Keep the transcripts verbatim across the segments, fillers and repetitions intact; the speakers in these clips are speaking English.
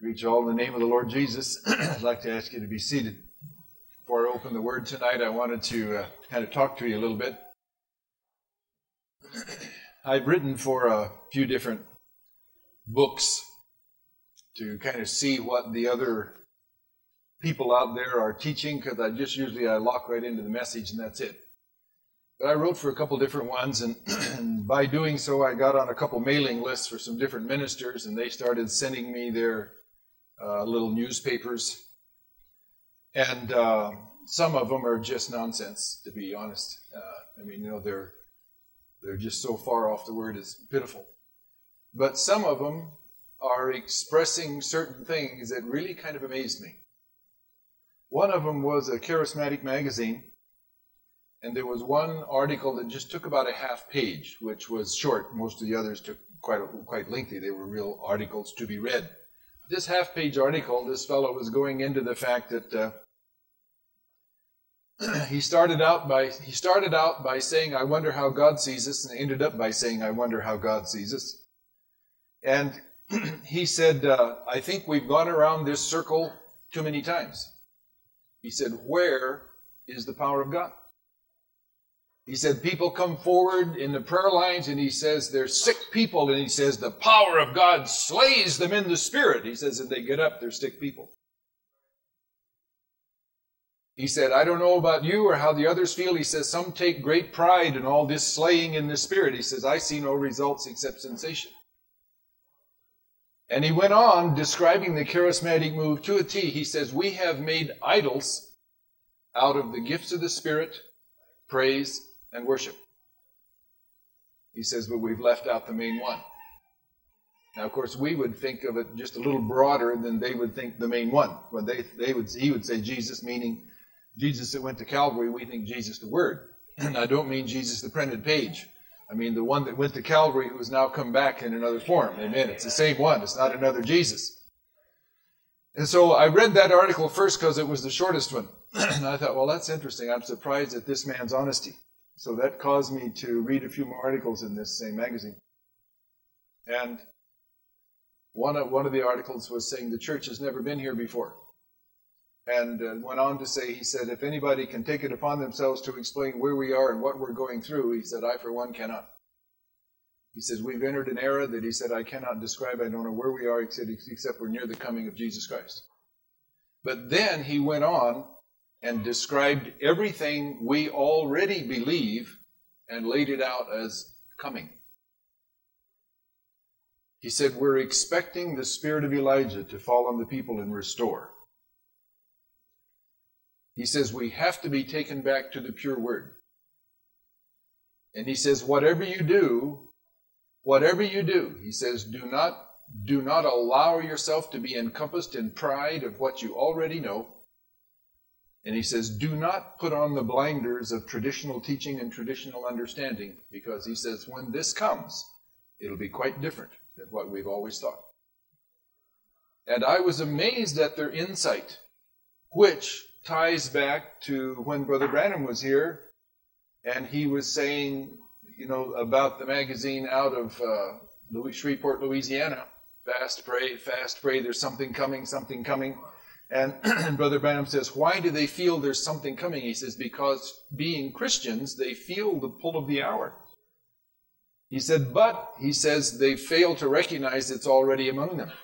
Greet you all in the name of the Lord Jesus. I'd like to ask you to be seated. Before I open the Word tonight, I wanted to uh, kind of talk to you a little bit. I've written for a few different books to kind of see what the other people out there are teaching, because I just usually I lock right into the message and that's it. But I wrote for a couple different ones, and, and by doing so, I got on a couple mailing lists for some different ministers, and they started sending me their uh, little newspapers. And uh, some of them are just nonsense, to be honest. Uh, I mean, you know, they're they're just so far off the word, it's pitiful. But some of them are expressing certain things that really kind of amazed me. One of them was a charismatic magazine. And there was one article that just took about a half page, which was short. Most of the others took quite quite lengthy. They were real articles to be read. This half-page article, this fellow was going into the fact that uh, he started out by he started out by saying, "I wonder how God sees us," and ended up by saying, "I wonder how God sees us." And he said, uh, "I think we've gone around this circle too many times." He said, "Where is the power of God?" He said, people come forward in the prayer lines, and he says, they're sick people, and he says, the power of God slays them in the spirit. He says, and they get up, they're sick people. He said, I don't know about you or how the others feel. He says, some take great pride in all this slaying in the spirit. He says, I see no results except sensation. And he went on describing the charismatic move to a T. He says, we have made idols out of the gifts of the Spirit, praise, and worship. He says, but we've left out the main one. Now, of course, we would think of it just a little broader than they would think the main one. When they, they would, he would say Jesus, meaning Jesus that went to Calvary. We think Jesus the Word. And I don't mean Jesus the printed page. I mean the one that went to Calvary who has now come back in another form. Amen. It's the same one. It's not another Jesus. And so I read that article first because it was the shortest one. And I thought, well, that's interesting. I'm surprised at this man's honesty. So that caused me to read a few more articles in this same magazine. And one of, one of the articles was saying the church has never been here before. And uh, went on to say, he said, if anybody can take it upon themselves to explain where we are and what we're going through, he said, I for one cannot. He says, we've entered an era that he said, I cannot describe. I don't know where we are except, except we're near the coming of Jesus Christ. But then he went on and described everything we already believe and laid it out as coming. He said, we're expecting the spirit of Elijah to fall on the people and restore. He says, we have to be taken back to the pure word. And he says, whatever you do, whatever you do, he says, do not, do not allow yourself to be encompassed in pride of what you already know. And he says, do not put on the blinders of traditional teaching and traditional understanding, because he says, when this comes, it'll be quite different than what we've always thought. And I was amazed at their insight, which ties back to when Brother Branham was here, and he was saying, you know, about the magazine out of uh, Louis, Shreveport, Louisiana, fast, pray, fast, pray, there's something coming, something coming. And, and Brother Branham says, why do they feel there's something coming? He says, because being Christians, they feel the pull of the hour. He said, but, he says, they fail to recognize it's already among them.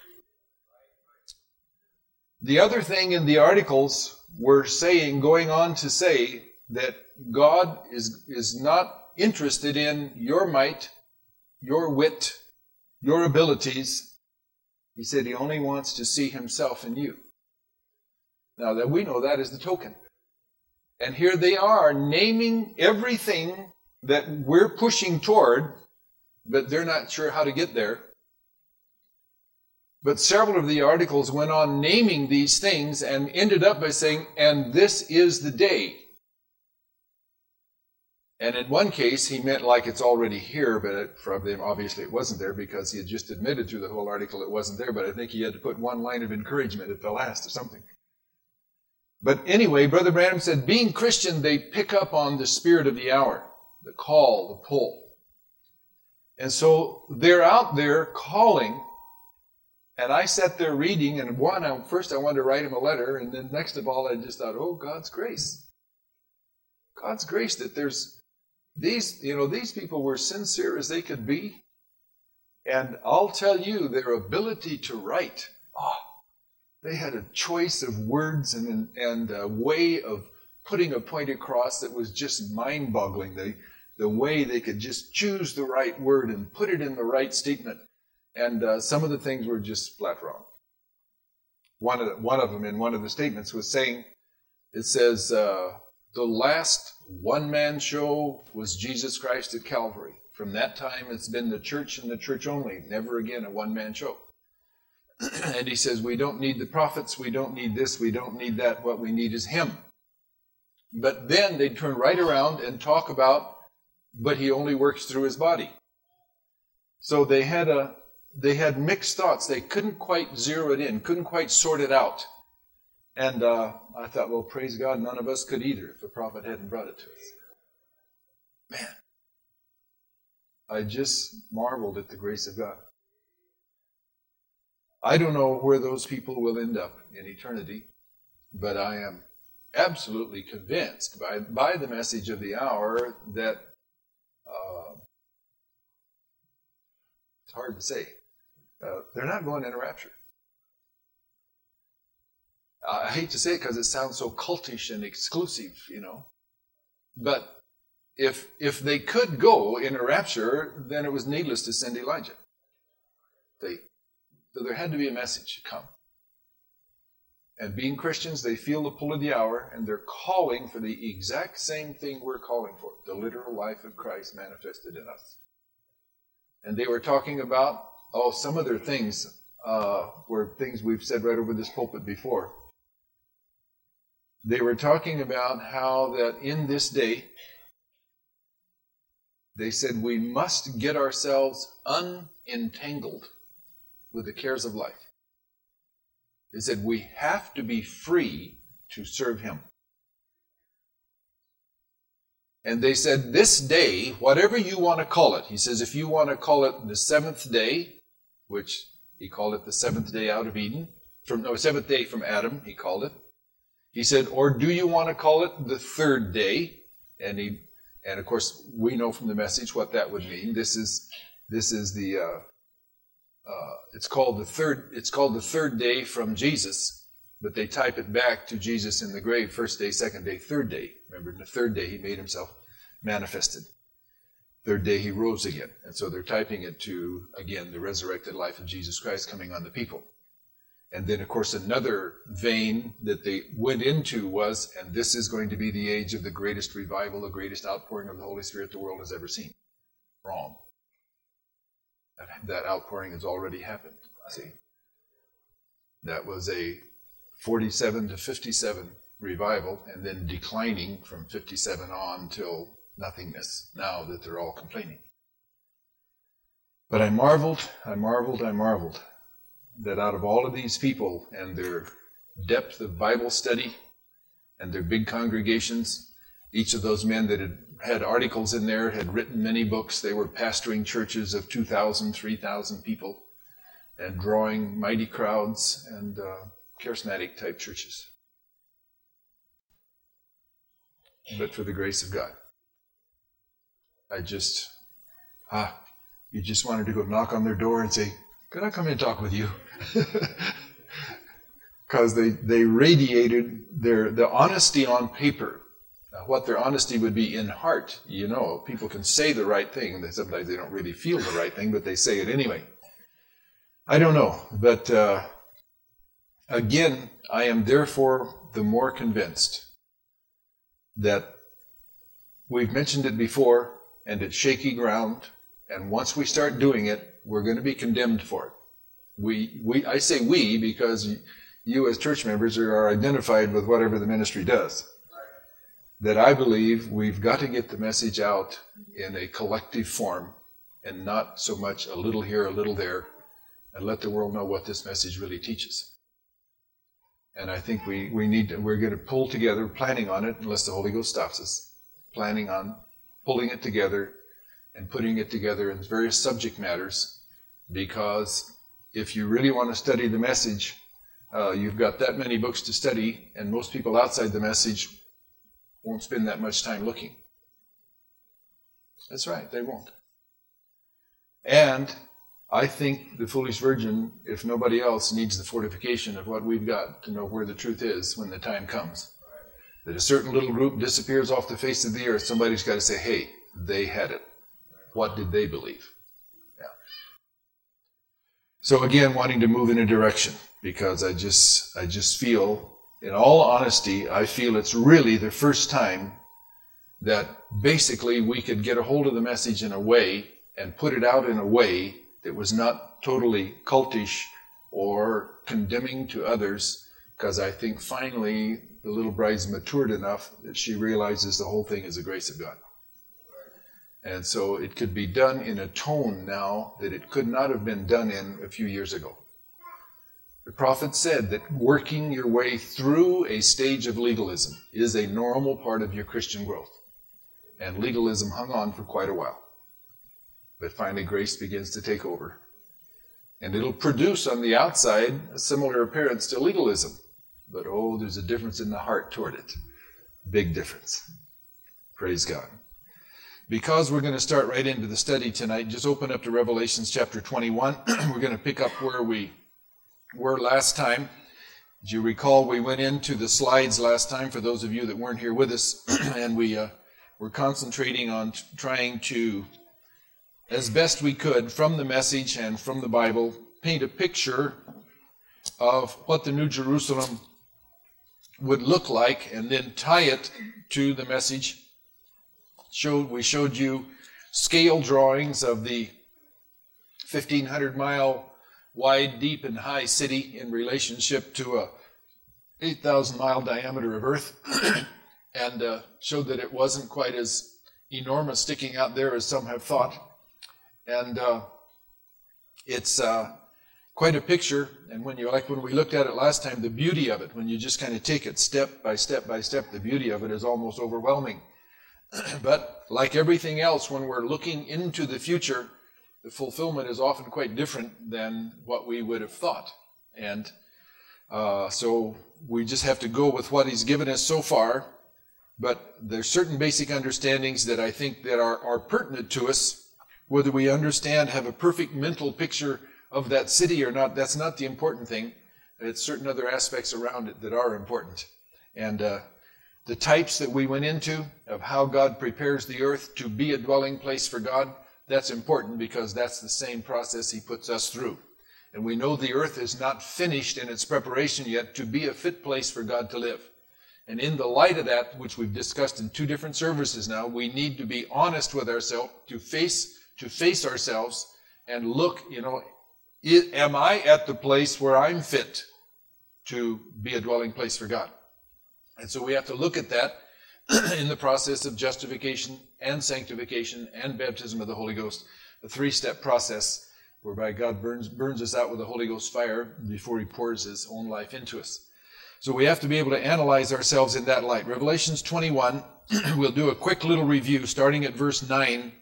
The other thing in the articles were saying, going on to say, that God is, is not interested in your might, your wit, your abilities. He said he only wants to see himself in you. Now that we know that is the token. And here they are naming everything that we're pushing toward, but they're not sure how to get there. But several of the articles went on naming these things and ended up by saying, and this is the day. And in one case, he meant like it's already here, but it, from them, obviously it wasn't there because he had just admitted through the whole article it wasn't there, but I think he had to put one line of encouragement at the last or something. But anyway, Brother Branham said, being Christian, they pick up on the spirit of the hour, the call, the pull. And so they're out there calling And I sat there reading, and one, I, first I wanted to write him a letter, and then next of all, I just thought, oh, God's grace. God's grace that there's these, you know, these people were sincere as they could be. And I'll tell you, their ability to write, oh, they had a choice of words and, and a way of putting a point across that was just mind-boggling. The, the way they could just choose the right word and put it in the right statement. And uh, some of the things were just flat wrong. One of, the, one of them in one of the statements was saying, it says, uh, the last one-man show was Jesus Christ at Calvary. From that time, it's been the church and the church only, never again a one-man show. And he says, we don't need the prophets, we don't need this, we don't need that, what we need is him. But then they'd turn right around and talk about, but he only works through his body. So they had a they had mixed thoughts. They couldn't quite zero it in, couldn't quite sort it out. And uh, I thought, well, praise God, none of us could either if the prophet hadn't brought it to us. Man, I just marveled at the grace of God. I don't know where those people will end up in eternity, but I am absolutely convinced by, by the message of the hour that uh, it's hard to say. Uh, they're not going in a rapture. I hate to say it because it sounds so cultish and exclusive, you know. But if if they could go in a rapture, then it was needless to send Elijah. They, so there had to be a message to come. And being Christians, they feel the pull of the hour, and they're calling for the exact same thing we're calling for, the literal life of Christ manifested in us. And they were talking about, oh, some of their things uh, were things we've said right over this pulpit before. They were talking about how that in this day, they said we must get ourselves unentangled with the cares of life. They said we have to be free to serve him. And they said this day, whatever you want to call it, he says if you want to call it the seventh day, which he called it the seventh day out of Eden, from no, seventh day from Adam, he called it. He said, or do you want to call it the third day? And he, and of course, we know from the message what that would mean. This is, this is the, uh, uh, it's called the third, it's called the third day from Jesus, but they type it back to Jesus in the grave, first day, second day, third day. Remember, in the third day, he made himself manifested. Third day, he rose again. And so they're typing it to, again, the resurrected life of Jesus Christ coming on the people. And then, of course, another vein that they went into was, and this is going to be the age of the greatest revival, the greatest outpouring of the Holy Spirit the world has ever seen. Wrong. That, that outpouring has already happened. See? That was a forty-seven to fifty-seven revival, and then declining from fifty-seven on till nothingness, now that they're all complaining. But I marveled, I marveled, I marveled that out of all of these people and their depth of Bible study and their big congregations, each of those men that had had articles in there had written many books. They were pastoring churches of two thousand, three thousand people and drawing mighty crowds and uh, charismatic type churches. But for the grace of God, I just, ah, you just wanted to go knock on their door and say, could I come in and talk with you? Because they, they radiated their the honesty on paper. Now, what their honesty would be in heart, you know, people can say the right thing, and sometimes they don't really feel the right thing, but they say it anyway. I don't know, but uh, again, I am therefore the more convinced that we've mentioned it before, and it's shaky ground, and once we start doing it, we're going to be condemned for it. We, we, I say we because you as church members are identified with whatever the ministry does. That I believe we've got to get the message out in a collective form and not so much a little here, a little there, and let the world know what this message really teaches. And I think we, we need to, we're going to pull together, planning on it, unless the Holy Ghost stops us, planning on pulling it together and putting it together in various subject matters, because if you really want to study the message, uh, you've got that many books to study, and most people outside the message won't spend that much time looking. That's right, they won't. And I think the foolish virgin, if nobody else, needs the fortification of what we've got to know where the truth is when the time comes. That a certain little group disappears off the face of the earth, somebody's got to say, hey, they had it. What did they believe? Yeah. So again, wanting to move in a direction, because I just, I just feel, in all honesty, I feel it's really the first time that basically we could get a hold of the message in a way and put it out in a way that was not totally cultish or condemning to others, because I think finally the little bride's matured enough that she realizes the whole thing is the grace of God. And so it could be done in a tone now that it could not have been done in a few years ago. The prophet said that working your way through a stage of legalism is a normal part of your Christian growth. And legalism hung on for quite a while. But finally grace begins to take over. And it'll produce on the outside a similar appearance to legalism. But oh, there's a difference in the heart toward it. Big difference. Praise God. Because we're going to start right into the study tonight, just open up to Revelations chapter twenty-one. We're going to pick up where we were last time. As you recall, we went into the slides last time, for those of you that weren't here with us, and we uh, were concentrating on t- trying to, as best we could, from the message and from the Bible, paint a picture of what the New Jerusalem would look like, and then tie it to the message. Showed, we showed you scale drawings of the fifteen hundred mile wide, deep, and high city in relationship to a eight thousand mile diameter of Earth, and uh, showed that it wasn't quite as enormous sticking out there as some have thought. And uh, it's uh, quite a picture, and when you like when we looked at it last time, the beauty of it, when you just kind of take it step by step by step, the beauty of it is almost overwhelming. But like everything else, when we're looking into the future, the fulfillment is often quite different than what we would have thought. And uh, so we just have to go with what he's given us so far. But there's certain basic understandings that I think that are, are pertinent to us. Whether we understand, have a perfect mental picture of that city or not, that's not the important thing. It's certain other aspects around it that are important. And uh, the types that we went into of how God prepares the earth to be a dwelling place for God, that's important because that's the same process he puts us through. And we know the earth is not finished in its preparation yet to be a fit place for God to live. And in the light of that, which we've discussed in two different services now, we need to be honest with ourselves, to face, to face ourselves and look, you know, am I at the place where I'm fit to be a dwelling place for God? And so we have to look at that in the process of justification and sanctification and baptism of the Holy Ghost, a three-step process whereby God burns, burns us out with the Holy Ghost fire before he pours his own life into us. So we have to be able to analyze ourselves in that light. Revelations twenty-one, we'll do a quick little review starting at verse nine.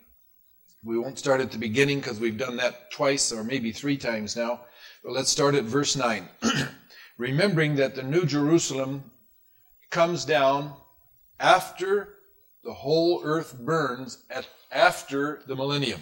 We won't start at the beginning because we've done that twice or maybe three times now. But let's start at verse nine. Remembering that the New Jerusalem comes down after the whole earth burns, at after the millennium.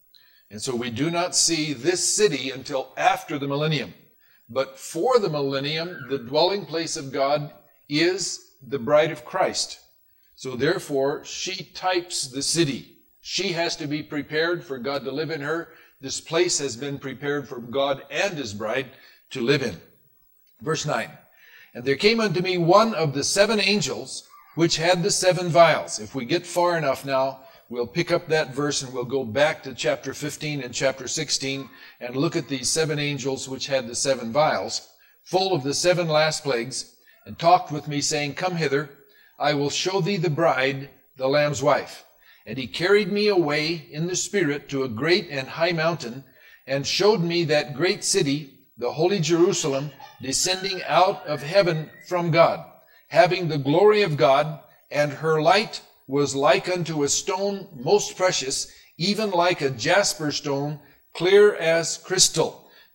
And so we do not see this city until after the millennium. But for the millennium, the dwelling place of God is the bride of Christ. So therefore, she types the city. She has to be prepared for God to live in her. This place has been prepared for God and his bride to live in. Verse nine. And there came unto me one of the seven angels, which had the seven vials. If we get far enough now, we'll pick up that verse and we'll go back to chapter fifteen and chapter sixteen and look at these seven angels which had the seven vials, full of the seven last plagues, and talked with me, saying, Come hither, I will show thee the bride, the Lamb's wife. And he carried me away in the Spirit to a great and high mountain, and showed me that great city, the holy Jerusalem, descending out of heaven from God, having the glory of God, and her light was like unto a stone most precious, even like a jasper stone, clear as crystal.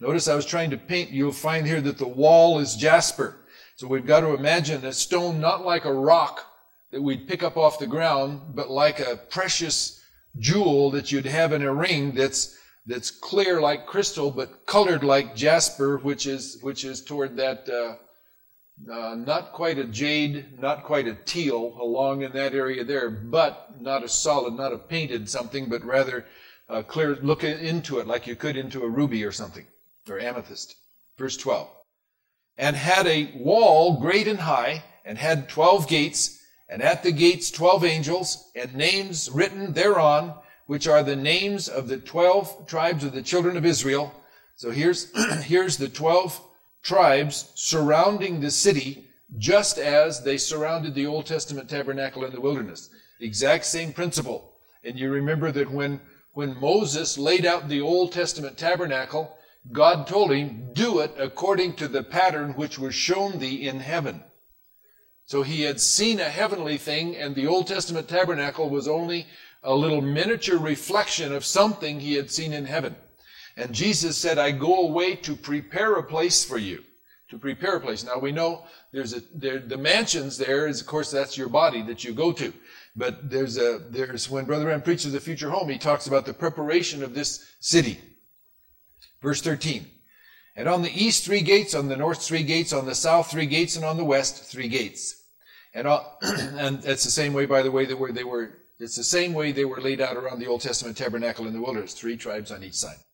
Notice I was trying to paint, you'll find here that the wall is jasper. So we've got to imagine a stone not like a rock that we'd pick up off the ground, but like a precious jewel that you'd have in a ring that's that's clear like crystal, but colored like jasper, which is which is toward that uh, uh, not quite a jade, not quite a teal, along in that area there, but not a solid, not a painted something, but rather uh, clear. Look into it like you could into a ruby or something, or amethyst. Verse twelve. And had a wall great and high, and had twelve gates, and at the gates twelve angels, and names written thereon, which are the names of the twelve tribes of the children of Israel. So here's, here's the twelve tribes surrounding the city, just as they surrounded the Old Testament tabernacle in the wilderness. Exact same principle. And you remember that when, when Moses laid out the Old Testament tabernacle, God told him, do it according to the pattern which was shown thee in heaven. So he had seen a heavenly thing, and the Old Testament tabernacle was only a little miniature reflection of something he had seen in heaven. And Jesus said, I go away to prepare a place for you. To prepare a place. Now we know there's a, there, the mansions there is, of course, that's your body that you go to. But there's a, there's, when Brother Ram preaches the future home, he talks about the preparation of this city. Verse thirteen. And on the east three gates, on the north three gates, on the south three gates, and on the west three gates. And all, and it's the same way, by the way, that were they were. It's the same way they were laid out around the Old Testament tabernacle in the wilderness. Three tribes on each side.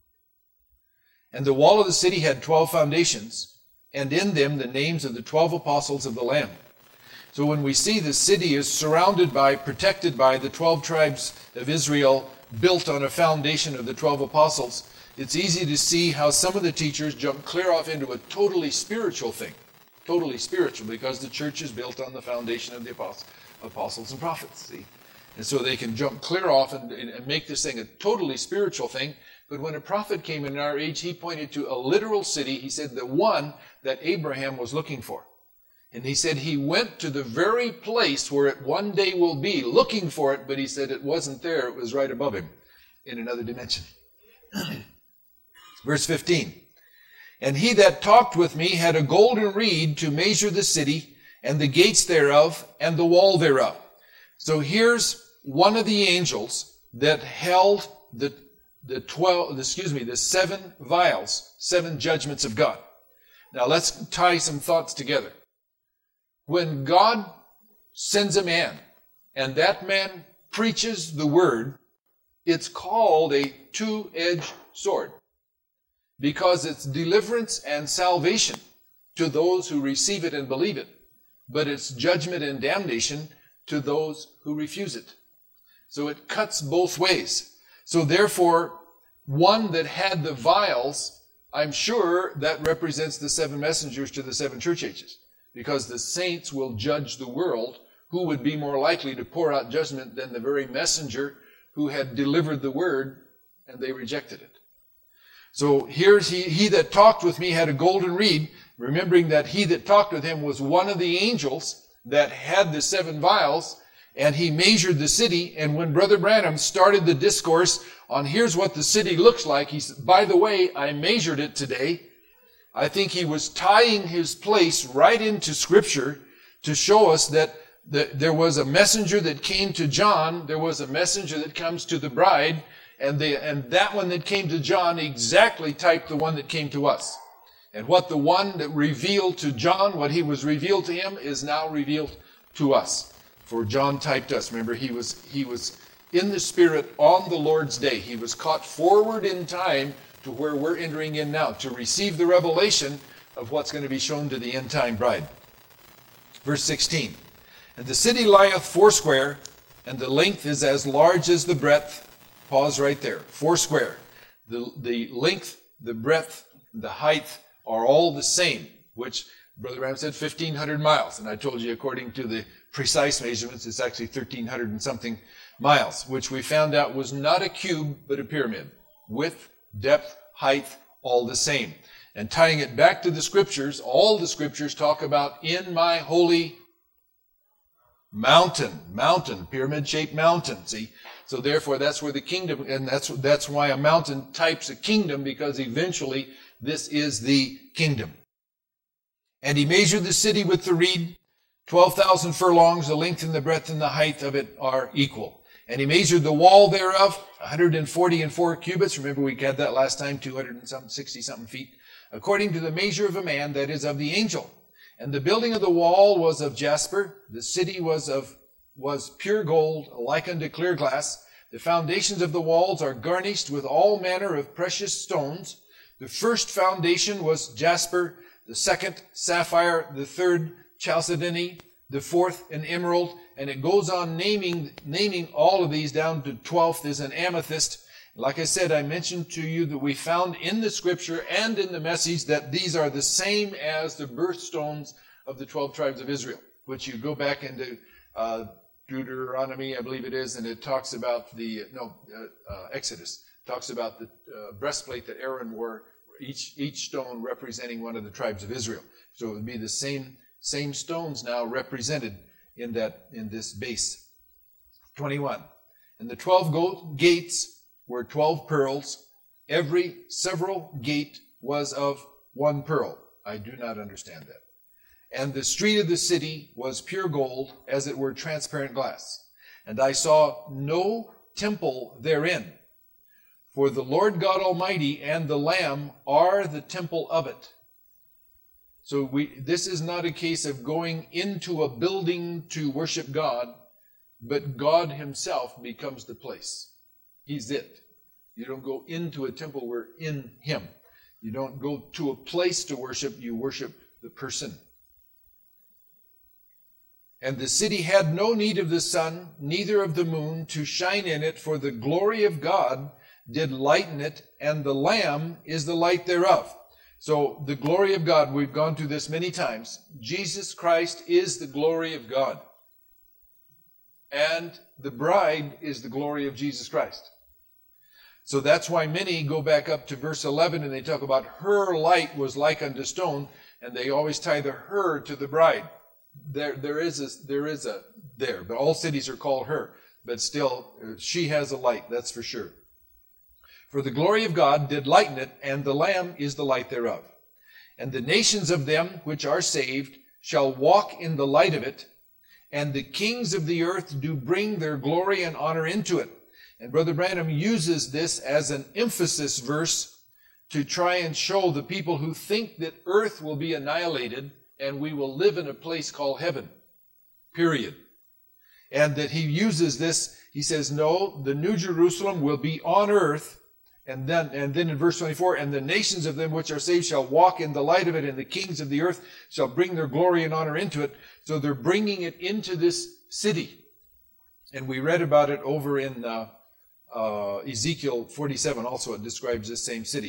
And the wall of the city had twelve foundations, and in them the names of the twelve apostles of the Lamb. So when we see the city is surrounded by, protected by the twelve tribes of Israel, built on a foundation of the twelve apostles, it's easy to see how some of the teachers jump clear off into a totally spiritual thing. Totally spiritual, because the church is built on the foundation of the apostles and prophets. See? And so they can jump clear off and, and make this thing a totally spiritual thing. But when a prophet came in our age, he pointed to a literal city. He said the one that Abraham was looking for. And he said he went to the very place where it one day will be, looking for it, but he said it wasn't there. It was right above him in another dimension. Verse fifteen. And he that talked with me had a golden reed to measure the city, and the gates thereof, and the wall thereof. So here's one of the angels that held the the twelve, excuse me, the seven vials, seven judgments of God. Now let's tie some thoughts together. When God sends a man, and that man preaches the word, it's called a two-edged sword, because it's deliverance and salvation to those who receive it and believe it, but it's judgment and damnation to those who refuse it. So it cuts both ways. So therefore, one that had the vials, I'm sure that represents the seven messengers to the seven church ages, because the saints will judge the world. Who would be more likely to pour out judgment than the very messenger who had delivered the word and they rejected it? So here's he, he that talked with me had a golden reed, remembering that he that talked with him was one of the angels that had the seven vials, and he measured the city. And when Brother Branham started the discourse on here's what the city looks like, he said, by the way, I measured it today. I think he was tying his place right into Scripture to show us that the, there was a messenger that came to John, there was a messenger that comes to the bride, and, the, and that one that came to John exactly typed the one that came to us. And what the one that revealed to John, what he was revealed to him, is now revealed to us. For John typed us. Remember, he was he was in the Spirit on the Lord's day. He was caught forward in time to where we're entering in now, to receive the revelation of what's going to be shown to the end-time bride. Verse sixteen. And the city lieth foursquare, and the length is as large as the breadth. Pause right there. Foursquare. The, the length, the breadth, the height are all the same, which Brother Ram said fifteen hundred miles. And I told you, according to the precise measurements, it's actually thirteen hundred and something miles, which we found out was not a cube, but a pyramid. Width, depth, height, all the same. And tying it back to the Scriptures, all the Scriptures talk about in my holy mountain. Mountain, pyramid-shaped mountain, see? So therefore, that's where the kingdom, and that's that's why a mountain types a kingdom, because eventually This is the kingdom. And he measured the city with the reed, twelve thousand furlongs, the length and the breadth and the height of it are equal. And he measured the wall thereof, one hundred forty and four cubits. Remember we had that last time, two hundred sixty something feet. According to the measure of a man, that is of the angel. And the building of the wall was of jasper. The city was of was pure gold, like unto clear glass. The foundations of the walls are garnished with all manner of precious stones. The first foundation was jasper, the second sapphire, the third chalcedony, the fourth an emerald, and it goes on naming naming all of these down to twelfth is an amethyst. Like I said, I mentioned to you that we found in the scripture and in the message that these are the same as the birthstones of the twelve tribes of Israel, which you go back into uh, Deuteronomy, I believe it is, and it talks about the, no, uh, uh, Exodus, talks about the uh, breastplate that Aaron wore, each each stone representing one of the tribes of Israel. So it would be the same same stones now represented in that in this base. twenty-one. And the twelve go- gates were twelve pearls. Every several gate was of one pearl. I do not understand that. And the street of the city was pure gold, as it were transparent glass. And I saw no temple therein, for the Lord God Almighty and the Lamb are the temple of it. So we, this is not a case of going into a building to worship God, but God himself becomes the place. He's it. You don't go into a temple, we're in him. You don't go to a place to worship, you worship the person. And the city had no need of the sun, neither of the moon, to shine in it, for the glory of God did lighten it, and the Lamb is the light thereof. So the glory of God, we've gone through this many times. Jesus Christ is the glory of God. And the bride is the glory of Jesus Christ. So that's why many go back up to verse eleven and they talk about her light was like unto stone, and they always tie the her to the bride. There, there is a, there is a, there, but all cities are called her, but still she has a light, that's for sure. For the glory of God did lighten it, and the Lamb is the light thereof. And the nations of them which are saved shall walk in the light of it, and the kings of the earth do bring their glory and honor into it. And Brother Branham uses this as an emphasis verse to try and show the people who think that earth will be annihilated and we will live in a place called heaven, period. And that he uses this, he says, no, the New Jerusalem will be on earth. And then, and then in verse twenty-four, and the nations of them which are saved shall walk in the light of it, and the kings of the earth shall bring their glory and honor into it. So they're bringing it into this city. And we read about it over in uh, uh, Ezekiel forty-seven also. It describes this same city.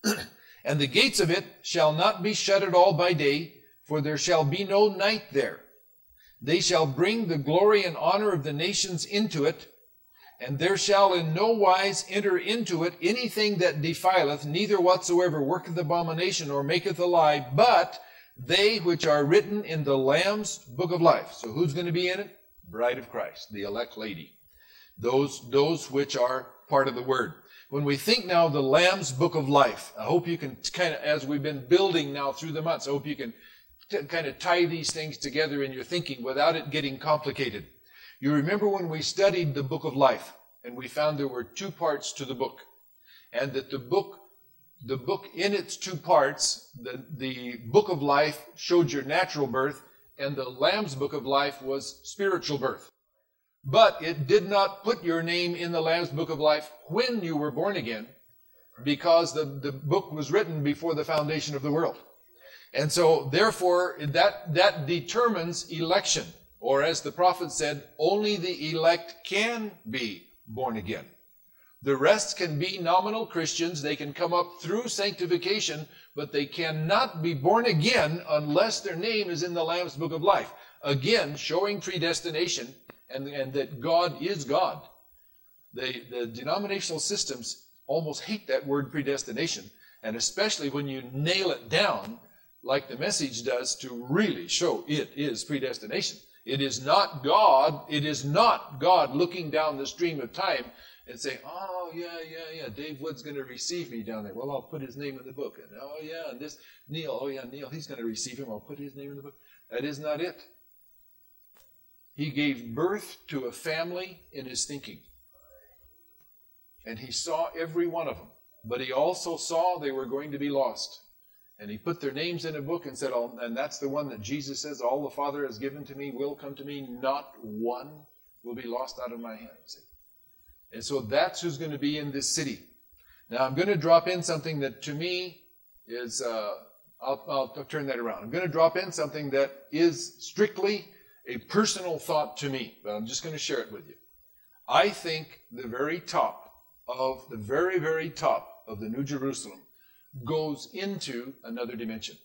And the gates of it shall not be shut at all by day, for there shall be no night there. They shall bring the glory and honor of the nations into it, and there shall in no wise enter into it anything that defileth, neither whatsoever worketh abomination or maketh a lie, but they which are written in the Lamb's book of life. So who's going to be in it? Bride of Christ, the elect lady. Those, those which are part of the Word. When we think now of the Lamb's book of life, I hope you can kind of, as we've been building now through the months, I hope you can t- kind of tie these things together in your thinking without it getting complicated. You remember when we studied the book of life, and we found there were two parts to the book, and that the book, the book in its two parts, the, the book of life showed your natural birth, and the Lamb's book of life was spiritual birth. But it did not put your name in the Lamb's book of life when you were born again, because the, the book was written before the foundation of the world. And so, therefore, that, that determines election. Or as the prophet said, only the elect can be born again. The rest can be nominal Christians. They can come up through sanctification, but they cannot be born again unless their name is in the Lamb's book of life. Again, showing predestination and, and that God is God. The, the denominational systems almost hate that word predestination, and especially when you nail it down like the Message does to really show it is predestination. It is not God, it is not God looking down the stream of time and say, oh, yeah, yeah, yeah, Dave Wood's going to receive me down there. Well, I'll put his name in the book. And, oh, yeah, and this, Neil, oh, yeah, Neil, he's going to receive him. I'll put his name in the book. That is not it. He gave birth to a family in his thinking. And he saw every one of them. But he also saw they were going to be lost. And he put their names in a book and said, oh, and that's the one that Jesus says, all the Father has given to me will come to me. Not one will be lost out of my hand. See? And so that's who's going to be in this city. Now I'm going to drop in something that to me is, uh, I'll, I'll, I'll turn that around. I'm going to drop in something that is strictly a personal thought to me, but I'm just going to share it with you. I think the very top of, the very, very top of the New Jerusalem goes into another dimension.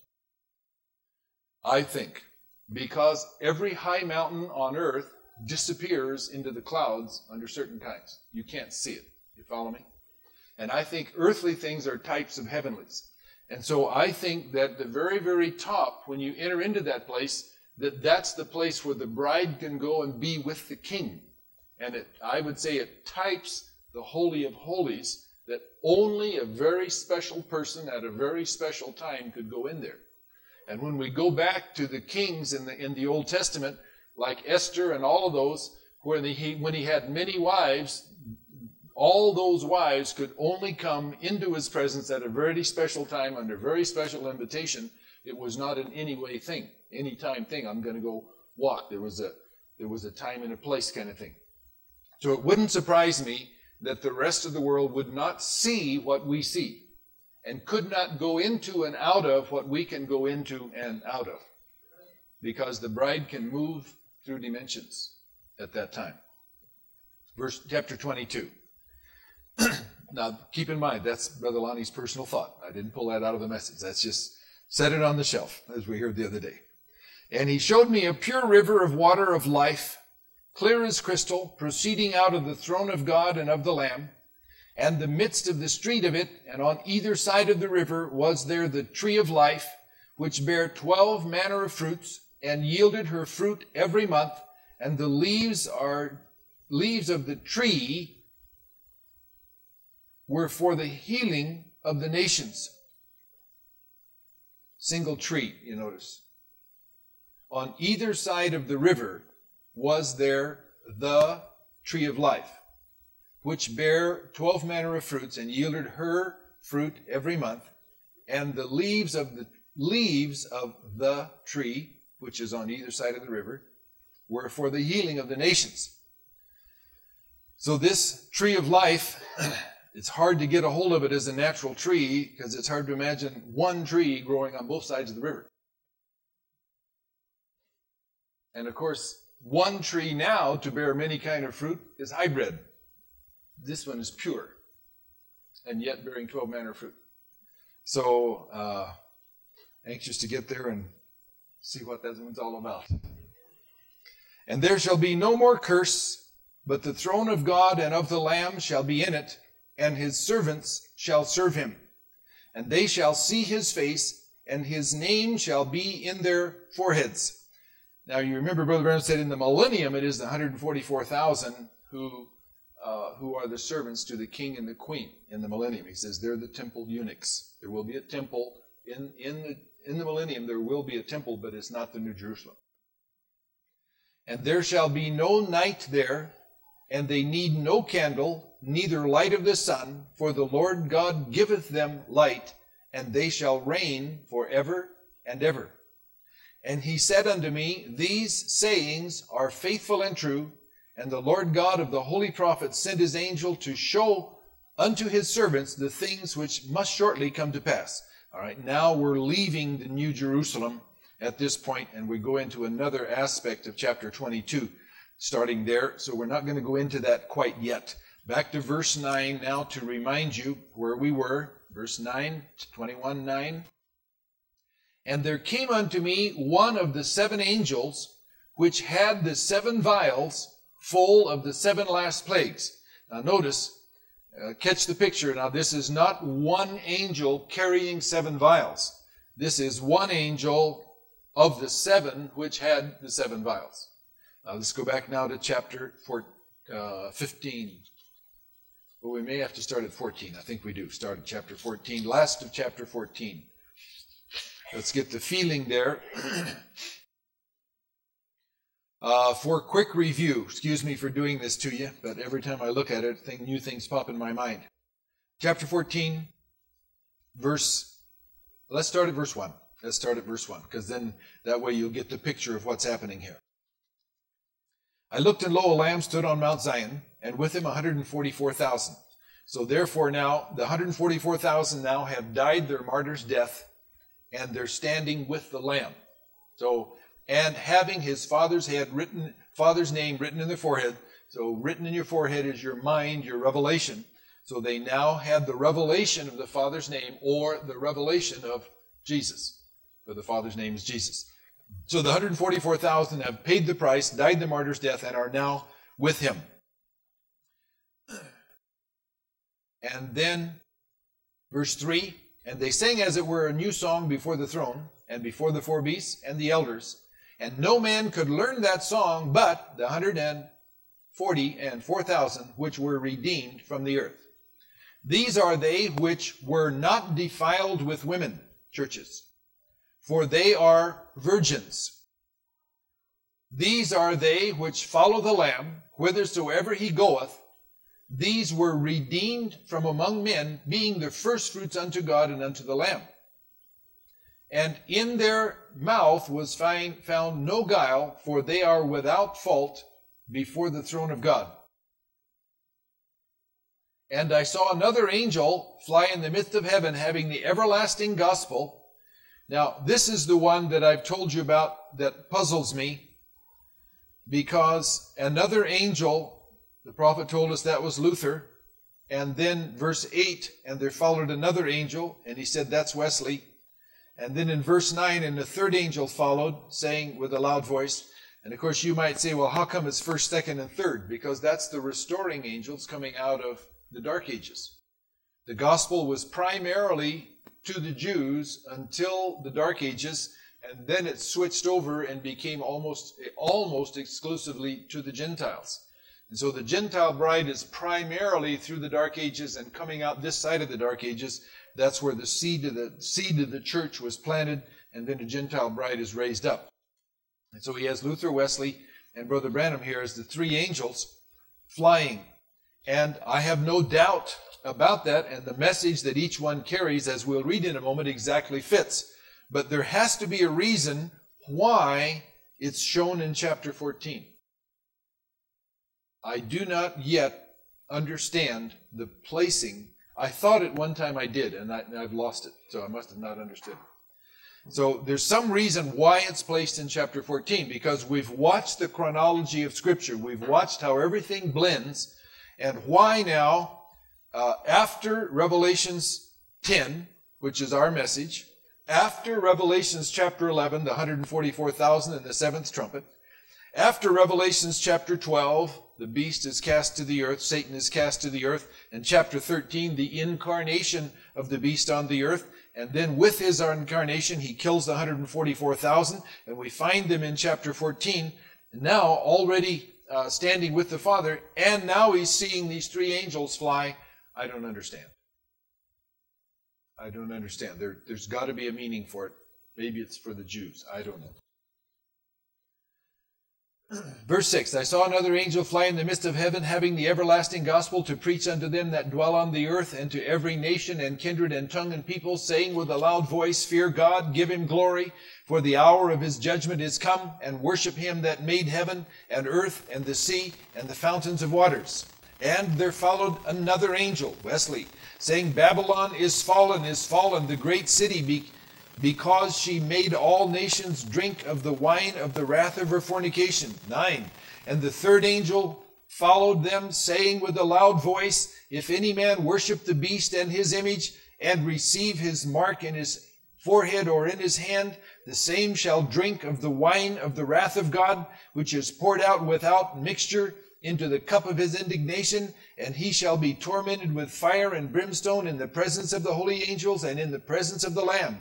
I think, because every high mountain on earth disappears into the clouds under certain times. You can't see it. You follow me? And I think earthly things are types of heavenlies. And so I think that the very, very top, when you enter into that place, that that's the place where the bride can go and be with the king. And it, I would say it types the Holy of Holies, that only a very special person at a very special time could go in there. And when we go back to the kings in the in the Old Testament, like Esther and all of those, where the, he, when he had many wives, all those wives could only come into his presence at a very special time, under very special invitation. It was not an any way thing, any time thing. I'm going to go walk. There was a there was a time and a place kind of thing. So it wouldn't surprise me that the rest of the world would not see what we see, and could not go into and out of what we can go into and out of, because the bride can move through dimensions at that time. Verse chapter twenty-two. Now, keep in mind, that's Brother Lonnie's personal thought. I didn't pull that out of the message. That's just set it on the shelf, as we heard the other day. And he showed me a pure river of water of life, clear as crystal, proceeding out of the throne of God and of the Lamb. And the midst of the street of it, and on either side of the river, was there the tree of life, which bare twelve manner of fruits, and yielded her fruit every month. And the leaves are leaves of the tree were for the healing of the nations. Single tree, you notice. On either side of the river was there the tree of life, which bare twelve manner of fruits, and yielded her fruit every month. And the leaves of the leaves of the tree, which is on either side of the river, were for the healing of the nations. So this tree of life, it's hard to get a hold of it as a natural tree, because it's hard to imagine one tree growing on both sides of the river. And of course, one tree now to bear many kind of fruit is hybrid. This one is pure, and yet bearing twelve manner of fruit. So, uh, anxious to get there and see what that one's all about. And there shall be no more curse, but the throne of God and of the Lamb shall be in it, and his servants shall serve him. And they shall see his face, and his name shall be in their foreheads. Now, you remember Brother Branham said in the millennium it is the one hundred forty-four thousand who uh, who are the servants to the king and the queen in the millennium. He says they're the temple eunuchs. There will be a temple in, in, the, in the millennium. There will be a temple, but it's not the New Jerusalem. And there shall be no night there, and they need no candle, neither light of the sun, for the Lord God giveth them light, and they shall reign forever and ever. And he said unto me, these sayings are faithful and true, and the Lord God of the holy prophets sent his angel to show unto his servants the things which must shortly come to pass. All right, now we're leaving the New Jerusalem at this point, and we go into another aspect of chapter twenty-two, starting there. So we're not going to go into that quite yet. Back to verse nine now to remind you where we were. Verse nine, twenty-one nine. And there came unto me one of the seven angels, which had the seven vials full of the seven last plagues. Now notice, uh, catch the picture. Now this is not one angel carrying seven vials. This is one angel of the seven which had the seven vials. Now let's go back now to chapter four, uh, fifteen. But we may have to start at fourteen. I think we do. Start at chapter fourteen, last of chapter fourteen. Let's get the feeling there. Uh, for quick review, excuse me for doing this to you, but every time I look at it, thing, new things pop in my mind. Chapter fourteen, verse, let's start at verse one. Let's start at verse one, because then that way you'll get the picture of what's happening here. I looked, and lo, a Lamb stood on Mount Zion, and with him one hundred forty-four thousand. So therefore now, the one hundred forty-four thousand now have died their martyr's death, and they're standing with the Lamb. So, and having his father's head written, father's name written in their forehead. So written in your forehead is your mind, your revelation. So they now have the revelation of the Father's name, or the revelation of Jesus. For the Father's name is Jesus. So the one hundred forty-four thousand have paid the price, died the martyr's death, and are now with him. And then, verse three, and they sang as it were a new song before the throne, and before the four beasts and the elders. And no man could learn that song but the one hundred forty and four thousand which were redeemed from the earth. These are they which were not defiled with women, churches, for they are virgins. These are they which follow the Lamb, whithersoever he goeth. These were redeemed from among men, being the firstfruits unto God and unto the Lamb. And in their mouth was find, found no guile, for they are without fault before the throne of God. And I saw another angel fly in the midst of heaven, having the everlasting gospel. Now, this is the one that I've told you about that puzzles me, because another angel, the prophet told us that was Luther, and then verse eight, and there followed another angel, and he said that's Wesley. And then in verse nine, and the third angel followed, saying with a loud voice. And of course you might say, well, how come it's first, second, and third? Because that's the restoring angels coming out of the Dark Ages. The gospel was primarily to the Jews until the Dark Ages, and then it switched over and became almost, almost exclusively to the Gentiles. And so the Gentile bride is primarily through the Dark Ages and coming out this side of the Dark Ages. That's where the seed of the seed of the church was planted, and then the Gentile bride is raised up. And so he has Luther, Wesley, and Brother Branham here as the three angels flying. And I have no doubt about that, and the message that each one carries, as we'll read in a moment, exactly fits. But there has to be a reason why it's shown in chapter fourteen. I do not yet understand the placing. I thought at one time I did, and, I, and I've lost it, so I must have not understood. So there's some reason why it's placed in chapter fourteen, because we've watched the chronology of Scripture. We've watched how everything blends, and why now, uh, after Revelations ten, which is our message, after Revelations chapter eleven, the one hundred forty-four thousand and the seventh trumpet, after Revelations chapter twelve, the beast is cast to the earth, Satan is cast to the earth, and chapter thirteen, the incarnation of the beast on the earth, and then with his incarnation, he kills the one hundred forty-four thousand, and we find them in chapter fourteen, now already uh, standing with the Father, and now he's seeing these three angels fly. I don't understand. I don't understand. There, there's got to be a meaning for it. Maybe it's for the Jews. I don't know. Verse six, I saw another angel fly in the midst of heaven, having the everlasting gospel to preach unto them that dwell on the earth, and to every nation and kindred and tongue and people, saying with a loud voice, Fear God, give him glory, for the hour of his judgment is come, and worship him that made heaven and earth and the sea and the fountains of waters. And there followed another angel, Wesley, saying, Babylon is fallen, is fallen, the great city, be because she made all nations drink of the wine of the wrath of her fornication. Nine. And the third angel followed them, saying with a loud voice, If any man worship the beast and his image, and receive his mark in his forehead or in his hand, the same shall drink of the wine of the wrath of God, which is poured out without mixture into the cup of his indignation, and he shall be tormented with fire and brimstone in the presence of the holy angels and in the presence of the Lamb.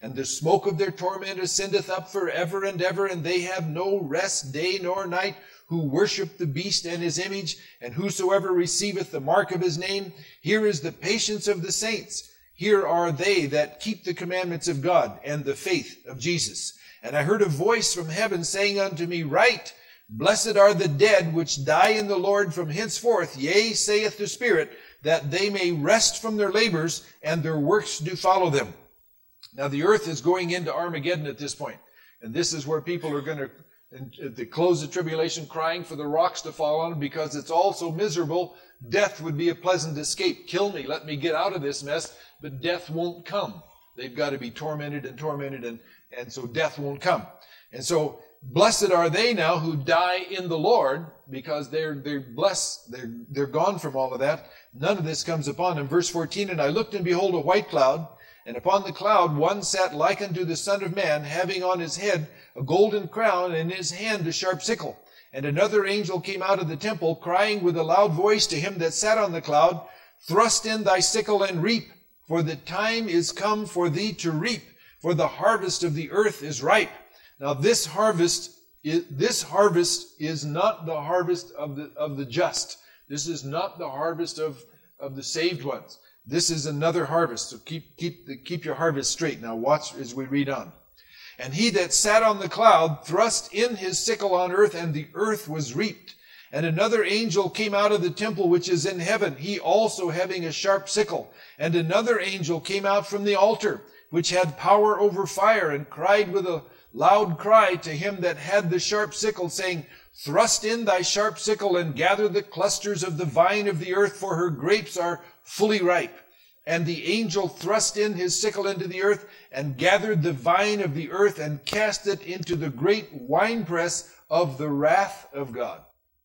And the smoke of their torment ascendeth up forever and ever, and they have no rest day nor night, who worship the beast and his image, and whosoever receiveth the mark of his name. Here is the patience of the saints. Here are they that keep the commandments of God and the faith of Jesus. And I heard a voice from heaven saying unto me, Write, Blessed are the dead which die in the Lord from henceforth, yea, saith the Spirit, that they may rest from their labors, and their works do follow them. Now the earth is going into Armageddon at this point. And this is where people are going to, at the close of tribulation, crying for the rocks to fall on them because it's all so miserable. Death would be a pleasant escape. Kill me, let me get out of this mess, but death won't come. They've got to be tormented and tormented, and, and so death won't come. And so blessed are they now who die in the Lord, because they're they're blessed, they're they're gone from all of that. None of this comes upon them. Verse fourteen, and I looked, and behold, a white cloud, and upon the cloud one sat like unto the Son of Man, having on his head a golden crown, and in his hand a sharp sickle. And another angel came out of the temple, crying with a loud voice to him that sat on the cloud, Thrust in thy sickle and reap, for the time is come for thee to reap, for the harvest of the earth is ripe. Now this harvest is, this harvest is not the harvest of the of the just. This is not the harvest of, of the saved ones. This is another harvest. So keep keep the, keep your harvest straight. Now watch as we read on. And he that sat on the cloud thrust in his sickle on earth, and the earth was reaped. And another angel came out of the temple which is in heaven, he also having a sharp sickle. And another angel came out from the altar, which had power over fire, and cried with a loud cry to him that had the sharp sickle, saying, Thrust in thy sharp sickle, and gather the clusters of the vine of the earth, for her grapes are fully ripe. And the angel thrust in his sickle into the earth, and gathered the vine of the earth, and cast it into the great winepress of the wrath of God.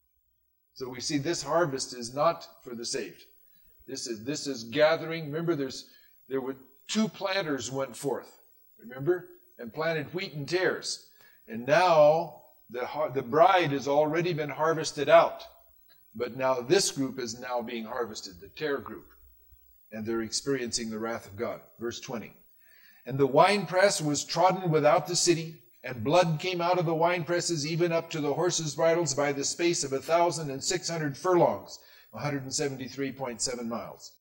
So we see this harvest is not for the saved. This is this is gathering. Remember, there's there were two planters went forth. Remember? And planted wheat and tares. And now the the bride has already been harvested out. But now this group is now being harvested, the tare group. And they're experiencing the wrath of God. Verse twenty. And the winepress was trodden without the city, and blood came out of the winepresses even up to the horses' bridles by the space of a thousand and six hundred furlongs, one hundred seventy-three point seven miles.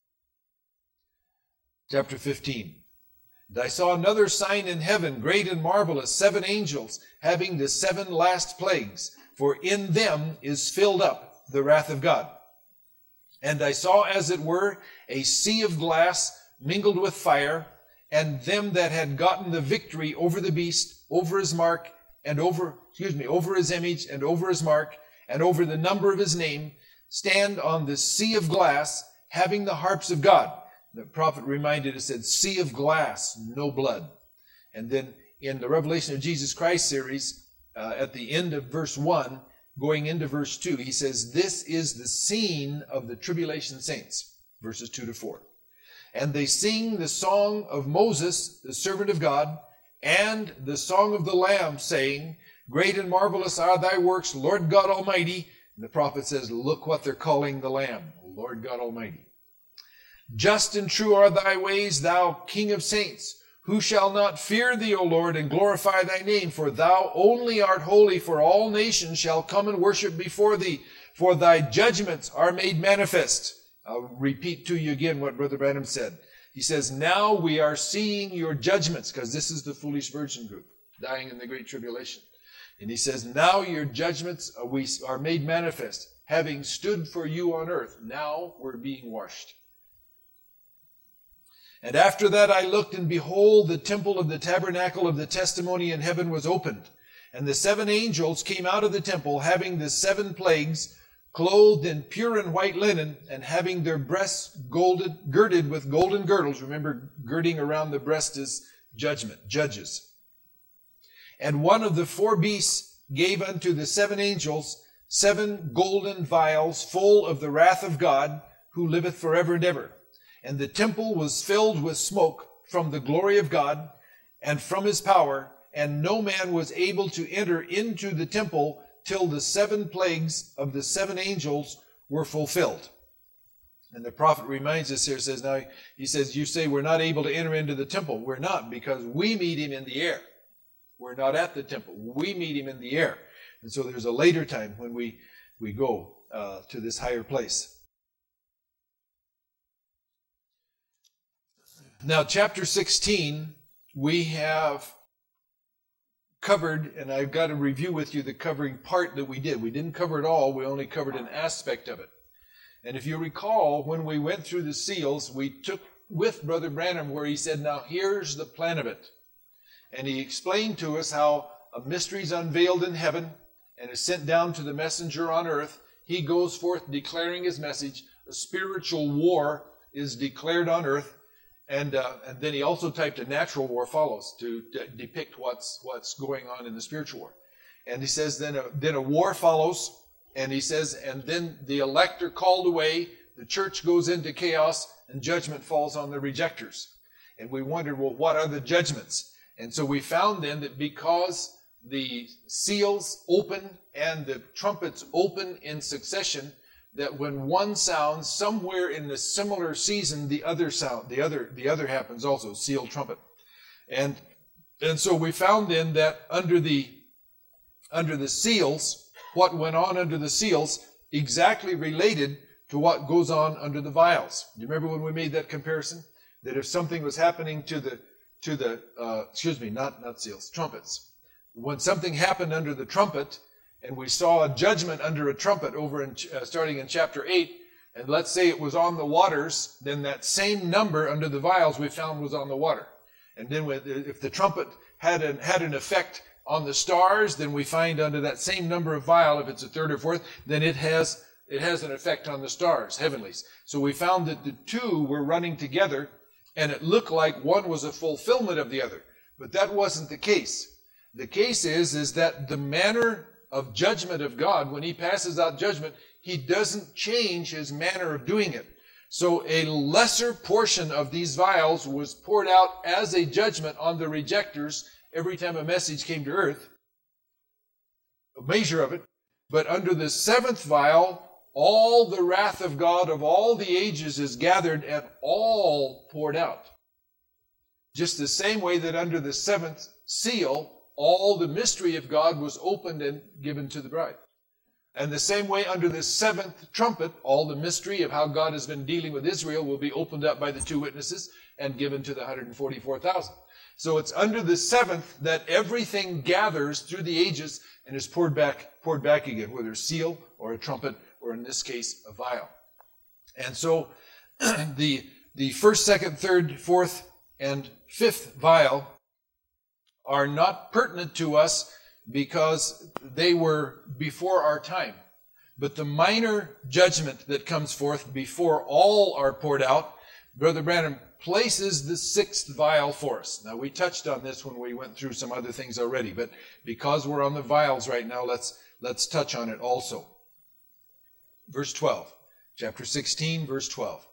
Chapter fifteen. And I saw another sign in heaven, great and marvelous, seven angels, having the seven last plagues, for in them is filled up the wrath of God. And I saw, as it were, a sea of glass mingled with fire, and them that had gotten the victory over the beast, over his mark, and over, excuse me, over his image, and over his mark, and over the number of his name, stand on the sea of glass, having the harps of God. The prophet reminded us, said, sea of glass, no blood. And then in the Revelation of Jesus Christ series, uh, at the end of verse one, going into verse two, he says, this is the scene of the tribulation saints, verses two to four. And they sing the song of Moses, the servant of God, and the song of the Lamb, saying, Great and marvelous are thy works, Lord God Almighty. And the prophet says, look what they're calling the Lamb, Lord God Almighty. Just and true are thy ways, thou King of saints. Who shall not fear thee, O Lord, and glorify thy name? For thou only art holy, for all nations shall come and worship before thee. For thy judgments are made manifest. I'll repeat to you again what Brother Branham said. He says, now we are seeing your judgments, because this is the foolish virgin group, dying in the great tribulation. And he says, now your judgments are, we, are made manifest, having stood for you on earth. Now we're being washed. And after that I looked, and behold, the temple of the tabernacle of the testimony in heaven was opened. And the seven angels came out of the temple, having the seven plagues, clothed in pure and white linen, and having their breasts golded, girded with golden girdles. Remember, girding around the breast is judgment, judges. And one of the four beasts gave unto the seven angels seven golden vials full of the wrath of God, who liveth forever and ever. And the temple was filled with smoke from the glory of God and from his power, and no man was able to enter into the temple till the seven plagues of the seven angels were fulfilled. And the prophet reminds us here, says, now, he says, you say we're not able to enter into the temple. We're not, because we meet him in the air. We're not at the temple. We meet him in the air. And so there's a later time when we, we go uh, to this higher place. Now, chapter sixteen, we have covered, and I've got to review with you the covering part that we did. We didn't cover it all. We only covered an aspect of it. And if you recall, when we went through the seals, we took with Brother Branham where he said, now here's the plan of it. And he explained to us how a mystery is unveiled in heaven and is sent down to the messenger on earth. He goes forth declaring his message. A spiritual war is declared on earth. And, uh, and then he also typed a natural war follows to de- depict what's, what's going on in the spiritual war. And he says then a, then a war follows. And he says, and then the elect are called away, the church goes into chaos, and judgment falls on the rejectors. And we wondered, well, what are the judgments? And so we found then that because the seals open and the trumpets open in succession, that when one sounds, somewhere in the similar season, the other sound, the other, the other happens also, seal trumpet. And, and so we found then that under the, under the seals, what went on under the seals exactly related to what goes on under the vials. Do you remember when we made that comparison? That if something was happening to the, to the, uh, excuse me, not, not seals, trumpets. When something happened under the trumpet, and we saw a judgment under a trumpet over in, uh, starting in chapter eight, and let's say it was on the waters, then that same number under the vials we found was on the water. And then with, if the trumpet had an, had an effect on the stars, then we find under that same number of vial, if it's a third or fourth, then it has it has an effect on the stars, heavenlies. So we found that the two were running together, and it looked like one was a fulfillment of the other. But that wasn't the case. The case is, is that the manner of judgment of God, when he passes out judgment, he doesn't change his manner of doing it. So a lesser portion of these vials was poured out as a judgment on the rejectors every time a message came to earth, a measure of it. But under the seventh vial, all the wrath of God of all the ages is gathered and all poured out. Just the same way that under the seventh seal, all the mystery of God was opened and given to the bride. And the same way under the seventh trumpet, all the mystery of how God has been dealing with Israel will be opened up by the two witnesses and given to the one hundred forty-four thousand. So it's under the seventh that everything gathers through the ages and is poured back, poured back again, whether a seal or a trumpet, or in this case, a vial. And so the, the first, second, third, fourth, and fifth vial are not pertinent to us because they were before our time. But the minor judgment that comes forth before all are poured out, Brother Branham places the sixth vial for us. Now, we touched on this when we went through some other things already, but because we're on the vials right now, let's, let's touch on it also. Verse twelve, chapter sixteen, verse twelve.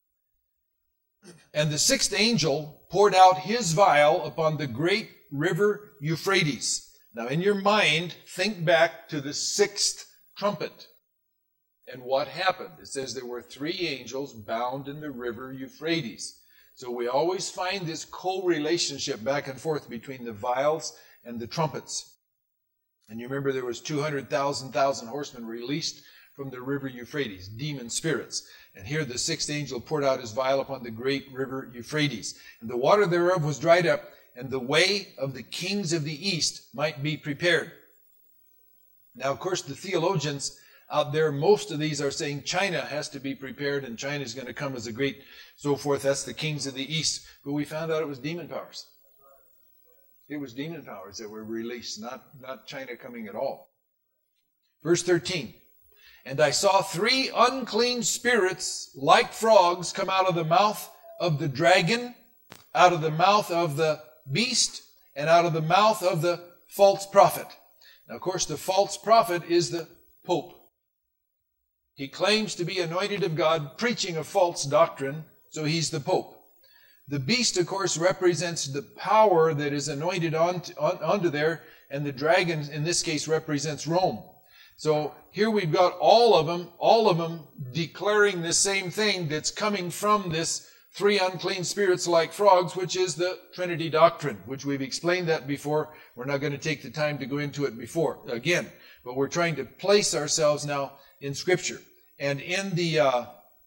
And the sixth angel poured out his vial upon the great river Euphrates. Now, in your mind, think back to the sixth trumpet. And what happened? It says there were three angels bound in the river Euphrates. So we always find this co-relationship back and forth between the vials and the trumpets. And you remember there was two hundred thousand thousand horsemen released from the river Euphrates, demon spirits. And here the sixth angel poured out his vial upon the great river Euphrates. And the water thereof was dried up, and the way of the kings of the east might be prepared. Now, of course, the theologians out there, most of these are saying China has to be prepared, and China is going to come as a great so forth. That's the kings of the east. But we found out it was demon powers. It was demon powers that were released, not, not China coming at all. Verse thirteen. And I saw three unclean spirits like frogs come out of the mouth of the dragon, out of the mouth of the beast, and out of the mouth of the false prophet. Now, of course, the false prophet is the Pope. He claims to be anointed of God, preaching a false doctrine, so he's the Pope. The beast, of course, represents the power that is anointed onto, on, onto there, and the dragon, in this case, represents Rome. So here we've got all of them, all of them declaring the same thing that's coming from this three unclean spirits like frogs, which is the Trinity doctrine, which we've explained that before. We're not going to take the time to go into it before again, but we're trying to place ourselves now in Scripture. And in the uh,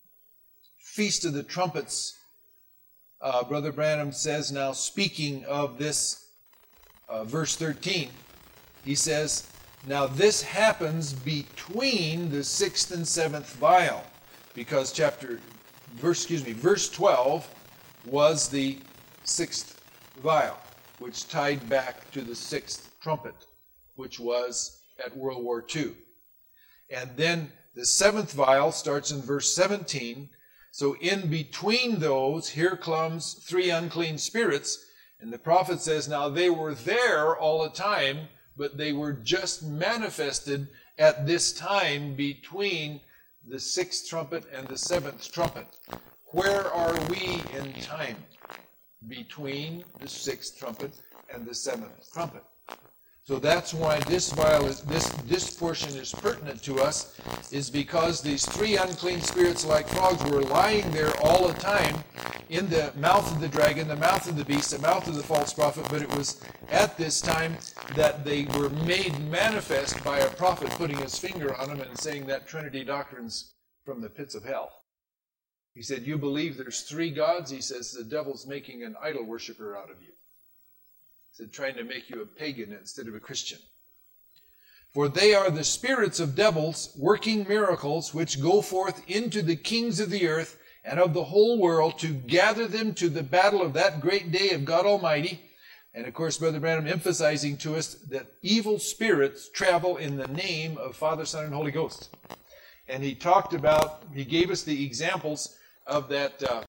Feast of the Trumpets, uh, Brother Branham says now, speaking of this uh, verse thirteen, he says, now this happens between the sixth and seventh vial, because chapter Verse, excuse me, verse twelve was the sixth vial, which tied back to the sixth trumpet, which was at World War Two. And then the seventh vial starts in verse seventeen. So in between those, here comes three unclean spirits. And the prophet says, now they were there all the time, but they were just manifested at this time between the sixth trumpet and the seventh trumpet. Where are we in time between the sixth trumpet and the seventh trumpet? So that's why this vial is, this, this portion is pertinent to us, is because these three unclean spirits like frogs were lying there all the time in the mouth of the dragon, the mouth of the beast, the mouth of the false prophet, but it was at this time that they were made manifest by a prophet putting his finger on them and saying that Trinity doctrine's from the pits of hell. He said, you believe there's three gods? He says, the devil's making an idol worshiper out of you. He said, trying to make you a pagan instead of a Christian. For they are the spirits of devils working miracles, which go forth into the kings of the earth and of the whole world to gather them to the battle of that great day of God Almighty. And of course, Brother Branham emphasizing to us that evil spirits travel in the name of Father, Son, and Holy Ghost. And he talked about, he gave us the examples of that uh,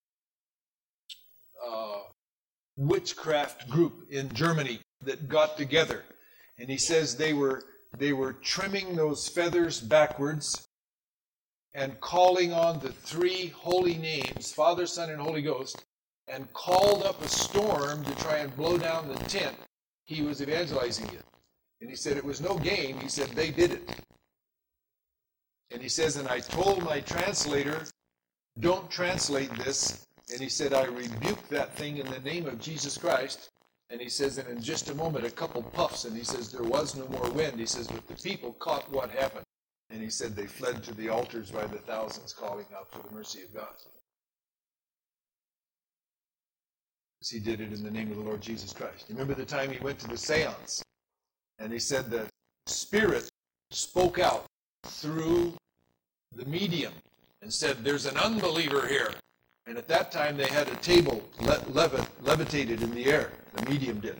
uh, witchcraft group in Germany that got together. And he says they were they were trimming those feathers backwards and calling on the three holy names, Father, Son, and Holy Ghost, and called up a storm to try and blow down the tent he was evangelizing in. And he said it was no game. He said they did it. And he says, and I told my translator, don't translate this. And he said, I rebuked that thing in the name of Jesus Christ. And he says, and in just a moment, a couple puffs, and he says, there was no more wind. He says, but the people caught what happened. And he said, they fled to the altars by the thousands, calling out for the mercy of God. He did it in the name of the Lord Jesus Christ. You remember the time he went to the seance, and he said the Spirit spoke out through the medium and said, there's an unbeliever here. And at that time, they had a table le- levi- levitated in the air. The medium did.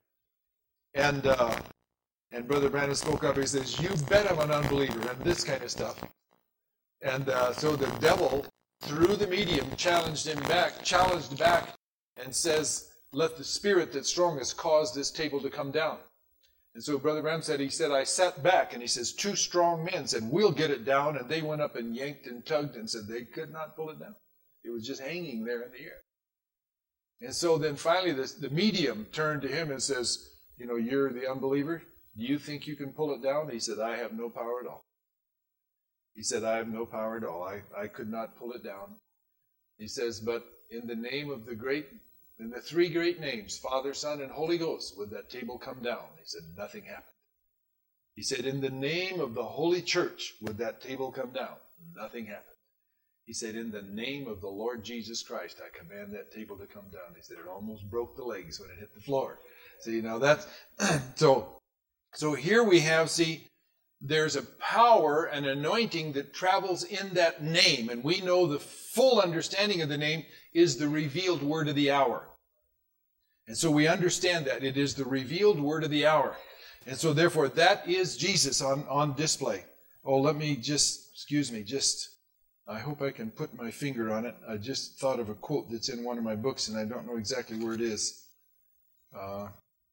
And uh, and Brother Branham spoke up. He says, you bet I'm an unbeliever, and this kind of stuff. And uh, so the devil, through the medium, challenged him back, challenged back, and says, let the spirit that's strongest cause this table to come down. And so Brother Branham said, he said, I sat back, and he says, two strong men said, we'll get it down. And they went up and yanked and tugged and said they could not pull it down. It was just hanging there in the air. And so then finally the, the medium turned to him and says, you know, you're the unbeliever. Do you think you can pull it down? He said, I have no power at all. He said, I have no power at all. I, I could not pull it down. He says, but in the name of the great, in the three great names, Father, Son, and Holy Ghost, would that table come down? He said, nothing happened. He said, in the name of the Holy Church, would that table come down? Nothing happened. He said, in the name of the Lord Jesus Christ, I command that table to come down. He said, it almost broke the legs when it hit the floor. See, now that's, so, so here we have, see, there's a power, an anointing that travels in that name. And we know the full understanding of the name is the revealed word of the hour. And so we understand that it is the revealed word of the hour. And so therefore that is Jesus on, on display. Oh, let me just, excuse me, just, I hope I can put my finger on it. I just thought of a quote that's in one of my books, and I don't know exactly where it is. Uh,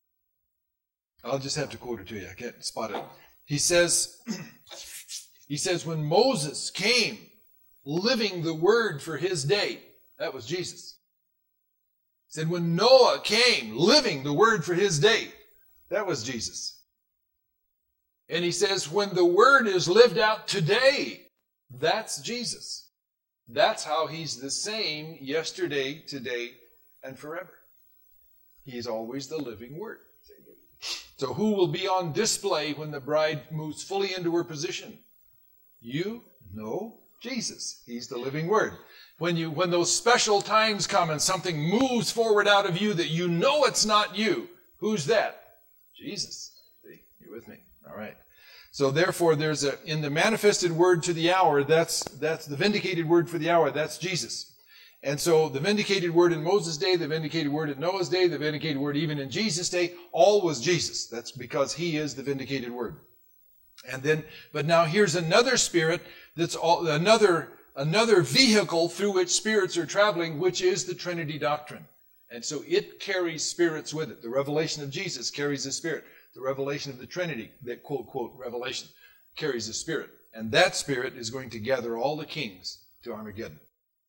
I'll just have to quote it to you. I can't spot it. He says, he says, when Moses came living the word for his day, that was Jesus. He said, when Noah came living the word for his day, that was Jesus. And he says, when the word is lived out today, that's Jesus. That's how he's the same yesterday, today, and forever. He is always the living word. So who will be on display when the bride moves fully into her position? You? No. Jesus. He's the living word. When you, when those special times come and something moves forward out of you that you know it's not you, who's that? Jesus. See, you with me? All right. So therefore, there's a, in the manifested word to the hour, that's, that's the vindicated word for the hour, that's Jesus. And so the vindicated word in Moses' day, the vindicated word in Noah's day, the vindicated word even in Jesus' day, all was Jesus. That's because he is the vindicated word. And then, but now here's another spirit that's all, another, another vehicle through which spirits are traveling, which is the Trinity doctrine. And so it carries spirits with it. The revelation of Jesus carries a spirit. The revelation of the Trinity, that quote, quote, revelation, carries a spirit. And that spirit is going to gather all the kings to Armageddon.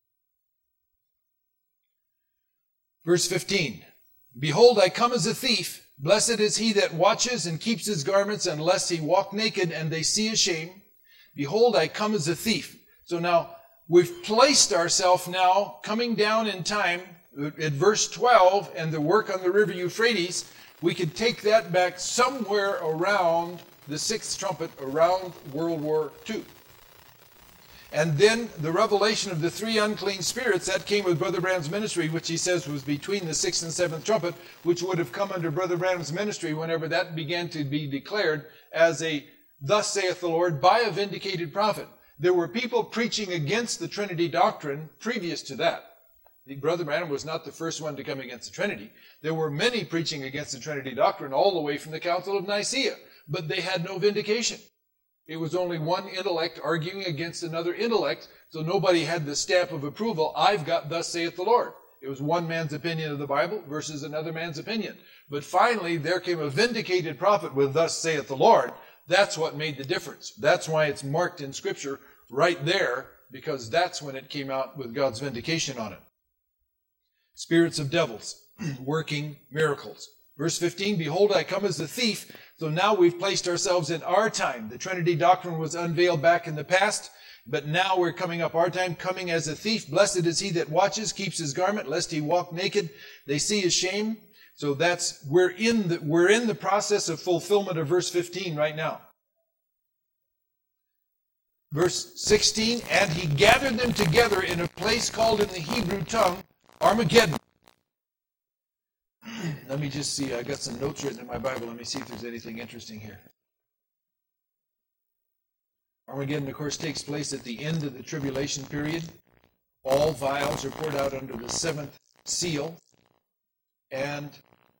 Verse fifteen, behold, I come as a thief. Blessed is he that watches and keeps his garments, unless he walk naked and they see his shame. Behold, I come as a thief. So now, we've placed ourselves now, coming down in time, at verse twelve, and the work on the river Euphrates, we could take that back somewhere around the sixth trumpet, around World War Two. And then the revelation of the three unclean spirits, that came with Brother Branham's ministry, which he says was between the sixth and seventh trumpet, which would have come under Brother Branham's ministry whenever that began to be declared as a thus saith the Lord by a vindicated prophet. There were people preaching against the Trinity doctrine previous to that. Brother Branham was not the first one to come against the Trinity. There were many preaching against the Trinity doctrine all the way from the Council of Nicaea, but they had no vindication. It was only one intellect arguing against another intellect, so nobody had the stamp of approval. I've got thus saith the Lord. It was one man's opinion of the Bible versus another man's opinion. But finally, there came a vindicated prophet with thus saith the Lord. That's what made the difference. That's why it's marked in Scripture right there, because that's when it came out with God's vindication on it. Spirits of devils working miracles. Verse fifteen, behold, I come as a thief. So now we've placed ourselves in our time. The Trinity doctrine was unveiled back in the past, but now we're coming up our time, coming as a thief. Blessed is he that watches, keeps his garment, lest he walk naked. They see his shame. So that's, we're in the, we're in the process of fulfillment of verse fifteen right now. Verse sixteen, and he gathered them together in a place called in the Hebrew tongue Armageddon. Let me just see. I got some notes written in my Bible. Let me see if there's anything interesting here. Armageddon, of course, takes place at the end of the tribulation period. All vials are poured out under the seventh seal. And,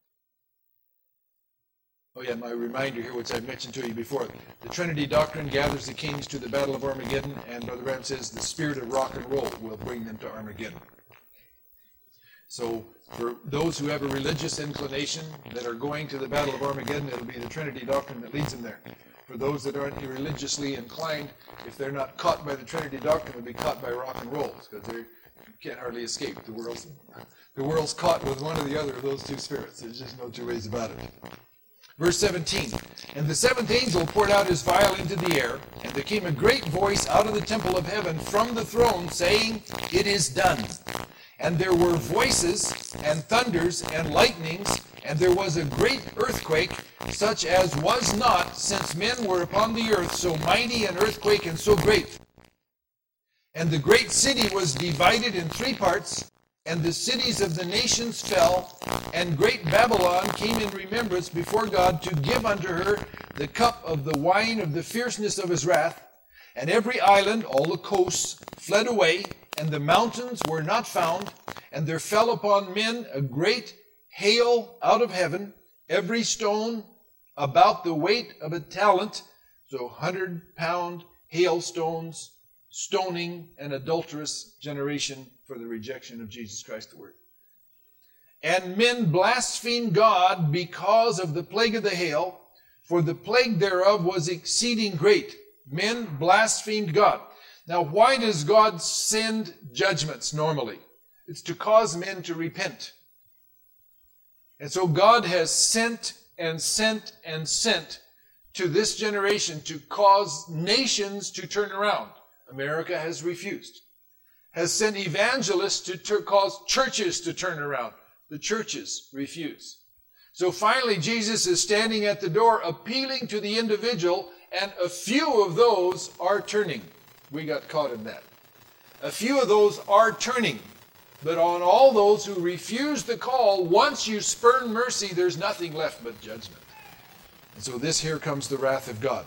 oh yeah, my reminder here, which I mentioned to you before. The Trinity doctrine gathers the kings to the battle of Armageddon, and Brother Branham says the spirit of rock and roll will bring them to Armageddon. So, for those who have a religious inclination that are going to the Battle of Armageddon, it'll be the Trinity doctrine that leads them there. For those that aren't religiously inclined, if they're not caught by the Trinity doctrine, they'll be caught by rock and rolls, because they can't hardly escape. The world's, the world's caught with one or the other of those two spirits. There's just no two ways about it. Verse seventeen, and the seventh angel poured out his vial into the air, and there came a great voice out of the temple of heaven from the throne, saying, it is done. And there were voices, and thunders, and lightnings, and there was a great earthquake, such as was not since men were upon the earth, so mighty an earthquake and so great. And the great city was divided in three parts, and the cities of the nations fell, and great Babylon came in remembrance before God to give unto her the cup of the wine of the fierceness of his wrath. And every island, all the coasts, fled away, and the mountains were not found, and there fell upon men a great hail out of heaven, every stone about the weight of a talent, so hundred-pound hailstones, stoning an adulterous generation for the rejection of Jesus Christ the Word. And men blasphemed God because of the plague of the hail, for the plague thereof was exceeding great. Men blasphemed God. Now, why does God send judgments normally? It's to cause men to repent. And so God has sent and sent and sent to this generation to cause nations to turn around. America has refused. Has sent evangelists to ter- cause churches to turn around. The churches refuse. So finally, Jesus is standing at the door appealing to the individual, and a few of those are turning. We got caught in that. A few of those are turning. But on all those who refuse the call, once you spurn mercy, there's nothing left but judgment. And so this here comes the wrath of God.